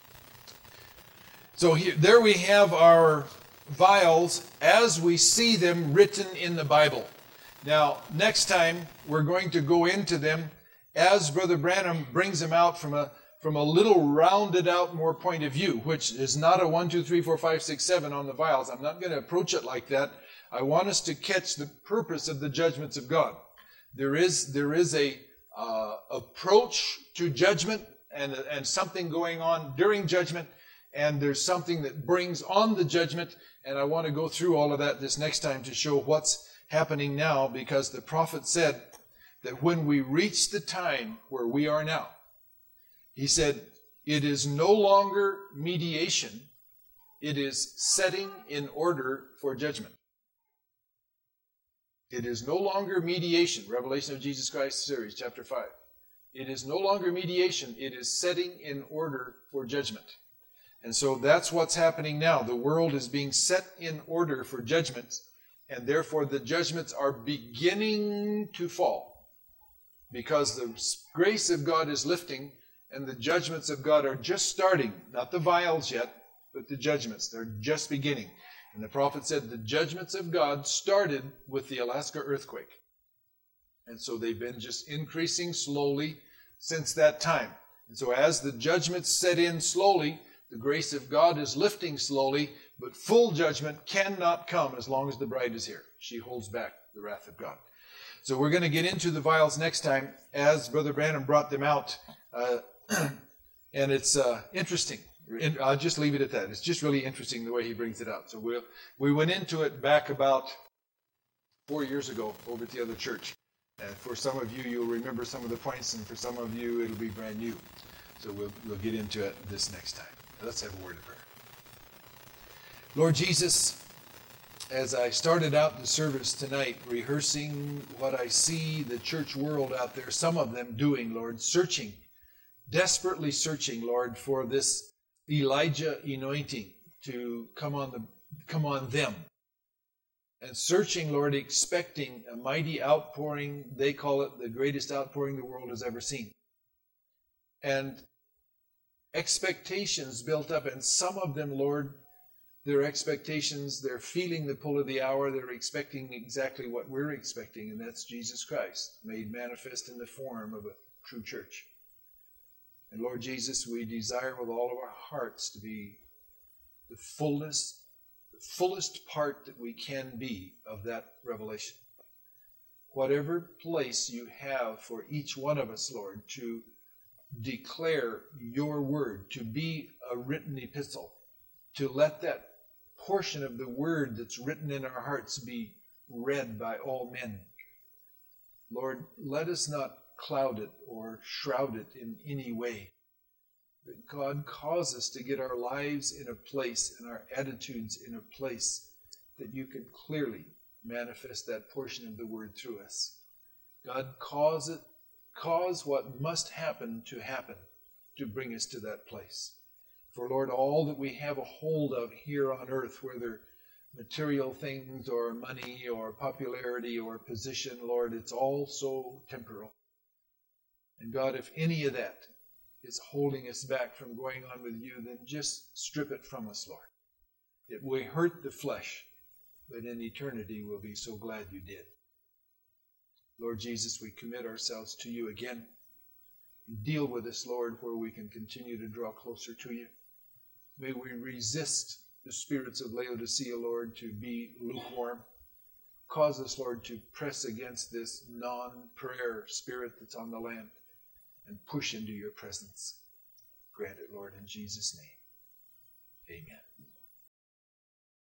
So here, there we have our vials as we see them written in the Bible. Now, next time, we're going to go into them as Brother Branham brings them out from a from a little rounded out more point of view, which is not a one, two, three, four, five, six, seven on the vials. I'm not going to approach it like that. I want us to catch the purpose of the judgments of God. There is there is a uh, approach to judgment and, and something going on during judgment, and there's something that brings on the judgment, and I want to go through all of that this next time to show what's happening now, because the prophet said that when we reach the time where we are now, he said, it is no longer mediation, it is setting in order for judgment. It is no longer mediation, Revelation of Jesus Christ series, chapter five. It is no longer mediation, it is setting in order for judgment. And so that's what's happening now. The world is being set in order for judgments, and therefore the judgments are beginning to fall, because the grace of God is lifting, and the judgments of God are just starting. Not the vials yet, but the judgments. They're just beginning. And the prophet said the judgments of God started with the Alaska earthquake. And so they've been just increasing slowly since that time. And so as the judgments set in slowly, the grace of God is lifting slowly, but full judgment cannot come as long as the bride is here. She holds back the wrath of God. So we're going to get into the vials next time as Brother Branham brought them out. Uh, and it's uh, interesting. I'll just leave it at that. It's just really interesting the way he brings it out. So we'll, we went into it back about four years ago over at the other church. And for some of you, you'll remember some of the points, and for some of you, it'll be brand new. So we'll, we'll get into it this next time. Let's have a word of prayer. Lord Jesus, as I started out the service tonight, rehearsing what I see the church world out there, some of them doing, Lord, searching, desperately searching, Lord, for this Elijah anointing to come on the come on them. And searching, Lord, expecting a mighty outpouring. They call it the greatest outpouring the world has ever seen. And expectations built up, and some of them, Lord, their expectations, they're feeling the pull of the hour. They're expecting exactly what we're expecting, and that's Jesus Christ made manifest in the form of a true church. And Lord Jesus, we desire with all of our hearts to be the fullness, the fullest part that we can be of that revelation. Whatever place you have for each one of us, Lord, to declare your word, to be a written epistle, to let that portion of the word that's written in our hearts be read by all men. Lord, let us not cloud it or shroud it in any way. But God, cause us to get our lives in a place and our attitudes in a place that you can clearly manifest that portion of the word through us. God, cause it, cause what must happen to happen to bring us to that place. For Lord, all that we have a hold of here on earth, whether material things or money or popularity or position, Lord, it's all so temporal. And God, if any of that is holding us back from going on with you, then just strip it from us, Lord. It will hurt the flesh, but in eternity we'll be so glad you did. Lord Jesus, we commit ourselves to you again. Deal with us, Lord, where we can continue to draw closer to you. May we resist the spirits of Laodicea, Lord, to be lukewarm. Cause us, Lord, to press against this non-prayer spirit that's on the land and push into your presence. Grant it, Lord, in Jesus' name. Amen.